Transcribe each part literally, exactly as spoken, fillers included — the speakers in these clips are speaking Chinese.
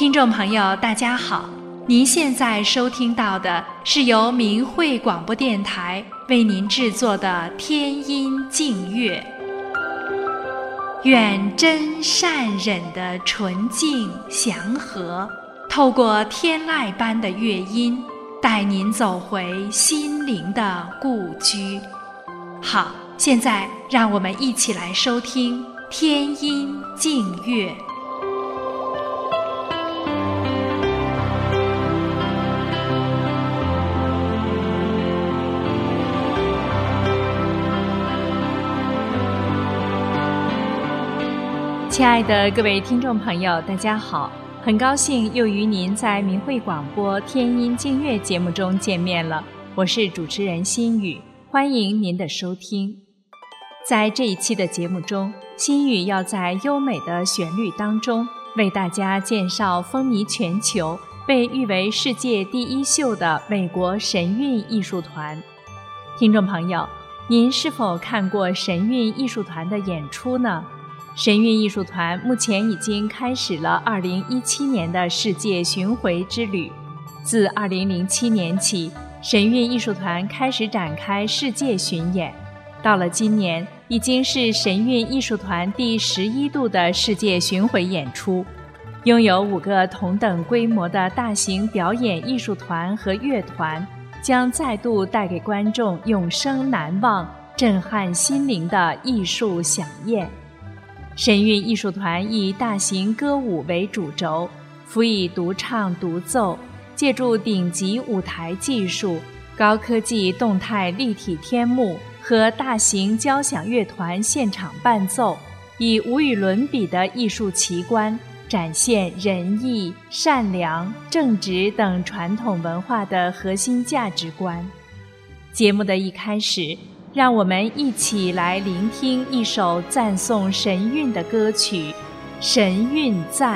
听众朋友大家好，您现在收听到的是由明慧广播电台为您制作的天音净乐。愿真善忍的纯净祥和，透过天籁般的乐音，带您走回心灵的故居。好，现在让我们一起来收听天音净乐。亲爱的各位听众朋友，大家好，很高兴又与您在明慧广播天音净乐节目中见面了，我是主持人心雨，欢迎您的收听。在这一期的节目中，心雨要在优美的旋律当中为大家介绍风靡全球、被誉为世界第一秀的美国神韵艺术团。听众朋友，您是否看过神韵艺术团的演出呢？神韵艺术团目前已经开始了二零一七年的世界巡回之旅。自二零零七年起，神韵艺术团开始展开世界巡演，到了今年，已经是神韵艺术团第十一度的世界巡回演出。拥有五个同等规模的大型表演艺术团和乐团，将再度带给观众永生难忘、震撼心灵的艺术飨宴。神韵艺术团以大型歌舞为主轴，辅以独唱独奏，借助顶级舞台技术、高科技动态立体天幕和大型交响乐团现场伴奏，以无与伦比的艺术奇观，展现仁义、善良、正直等传统文化的核心价值观。节目的一开始，让我们一起来聆听一首赞颂神韵的歌曲《神韵赞》。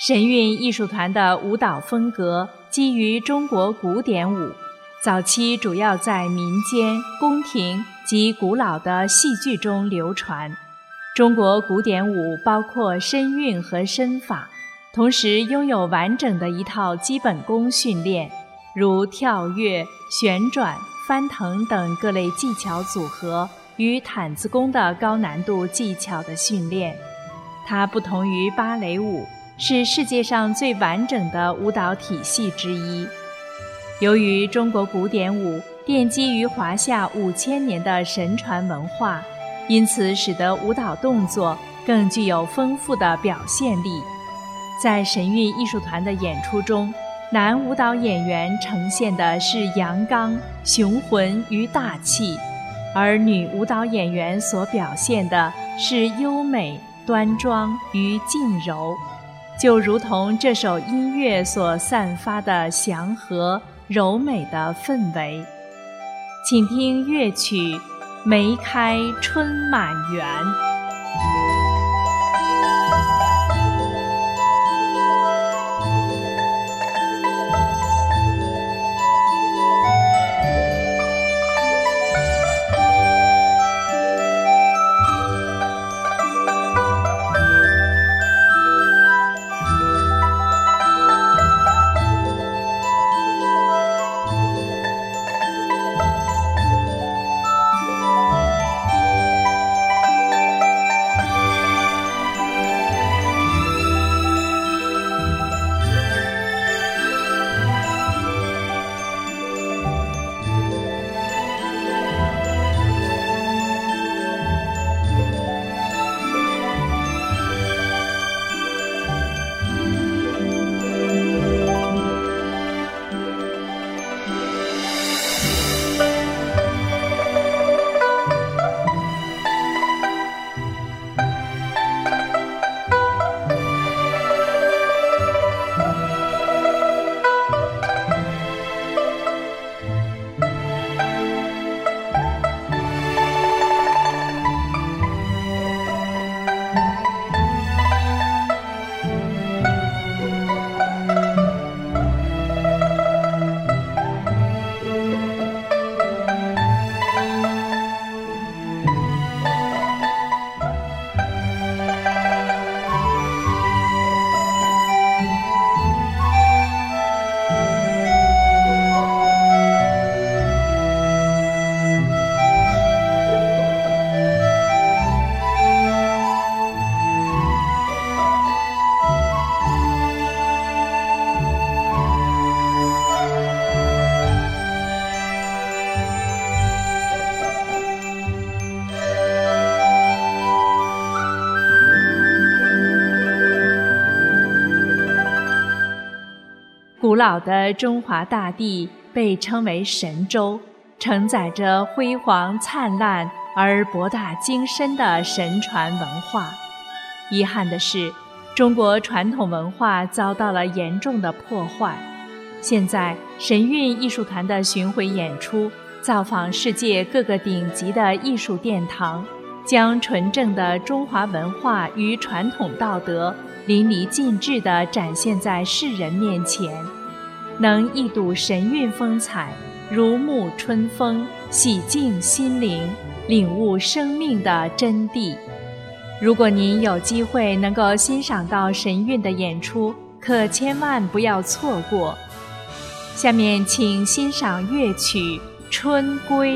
神韵艺术团的舞蹈风格基于中国古典舞，早期主要在民间、宫廷及古老的戏剧中流传。中国古典舞包括身韵和身法，同时拥有完整的一套基本功训练，如跳跃、旋转、翻腾等各类技巧组合与毯子功的高难度技巧的训练。它不同于芭蕾舞，是世界上最完整的舞蹈体系之一。由于中国古典舞奠基于华夏五千年的神传文化，因此使得舞蹈动作更具有丰富的表现力。在神韵艺术团的演出中，男舞蹈演员呈现的是阳刚、雄浑与大气，而女舞蹈演员所表现的是优美、端庄与静柔，就如同这首音乐所散发的祥和、柔美的氛围。请听乐曲《梅开春满园》。古老的中华大地被称为神州，承载着辉煌灿烂而博大精深的神传文化。遗憾的是，中国传统文化遭到了严重的破坏。现在神韵艺术团的巡回演出造访世界各个顶级的艺术殿堂，将纯正的中华文化与传统道德淋漓尽致地展现在世人面前，能一睹神韵风采，如沐春风，洗净心灵，领悟生命的真谛。如果您有机会能够欣赏到神韵的演出，可千万不要错过。下面请欣赏乐曲《春归》。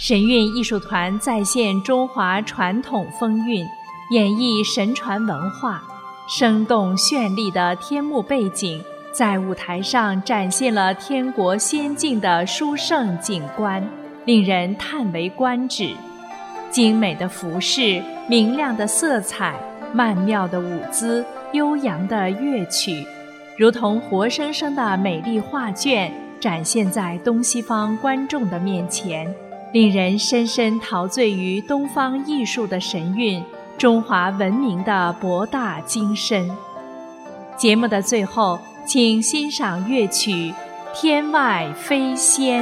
神韵艺术团再现中华传统风韵，演绎神传文化，生动绚丽的天幕背景在舞台上展现了天国仙境的殊胜景观，令人叹为观止。精美的服饰，明亮的色彩，曼妙的舞姿，悠扬的乐曲，如同活生生的美丽画卷，展现在东西方观众的面前，令人深深陶醉于东方艺术的神韵，中华文明的博大精深。节目的最后，请欣赏乐曲《天外飞仙》。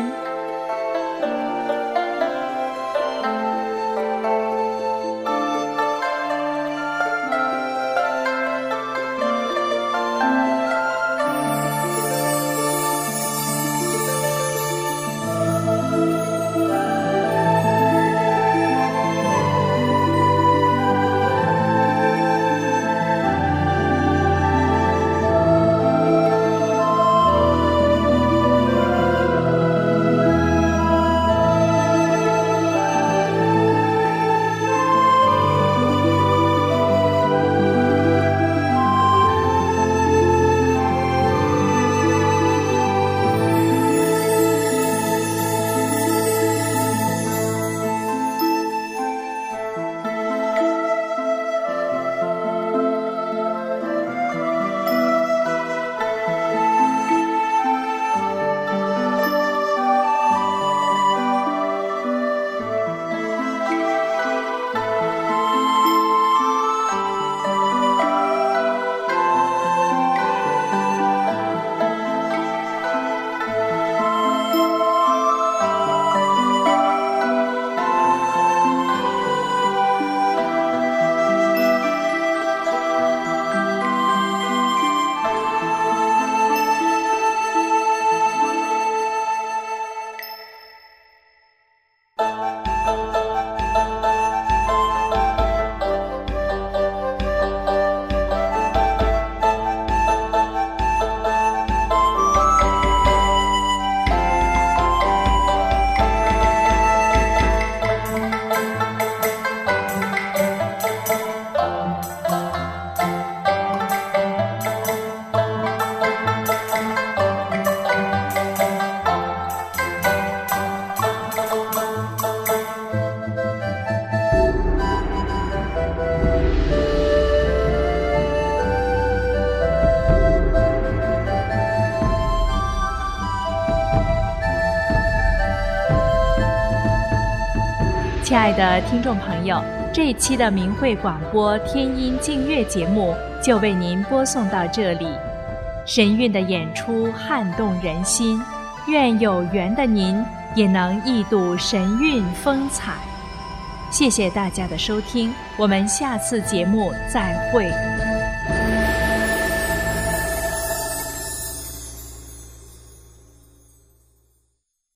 亲爱的听众朋友，这一期的明慧广播天音净乐节目就为您播送到这里。神韵的演出撼动人心，愿有缘的您也能一睹神韵风采。谢谢大家的收听，我们下次节目再会。